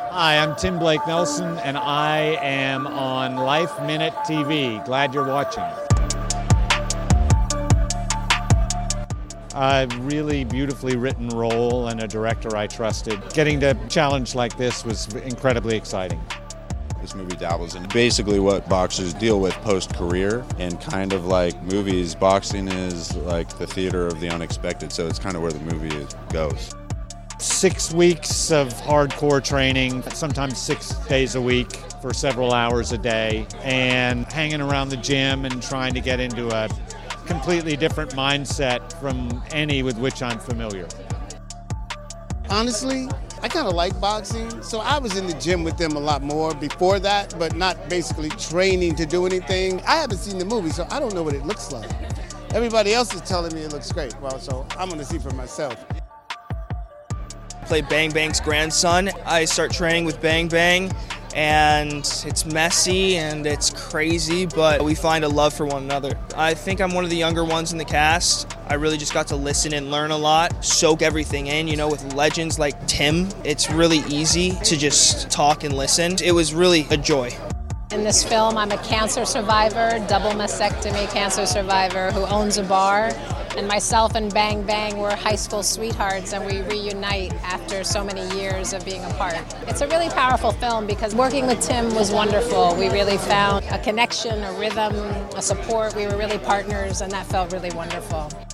Hi, I'm Tim Blake Nelson, and I am on Life Minute TV. Glad you're watching. A really beautifully written role and a director I trusted. Getting to challenge like this was incredibly exciting. This movie dabbles in basically what boxers deal with post-career, and kind of like movies, boxing is like the theater of the unexpected, so it's kind of where the movie goes. 6 weeks of hardcore training, sometimes 6 days a week for several hours a day, and hanging around the gym and trying to get into a completely different mindset from any with which I'm familiar. Honestly, I kind of like boxing, so I was in the gym with them a lot more before that, but not basically training to do anything. I haven't seen the movie, so I don't know what it looks like. Everybody else is telling me it looks great, well, so I'm going to see for myself. Play Bang Bang's grandson. I start training with Bang Bang, and it's messy and it's crazy, but we find a love for one another. I think I'm one of the younger ones in the cast. I really just got to listen and learn a lot, soak everything in. You know, with legends like Tim, it's really easy to just talk and listen. It was really a joy. In this film, I'm a cancer survivor, double mastectomy cancer survivor who owns a bar. And myself and Bang Bang were high school sweethearts, and we reunite after so many years of being apart. It's a really powerful film because working with Tim was wonderful. We really found a connection, a rhythm, a support. We were really partners, and that felt really wonderful.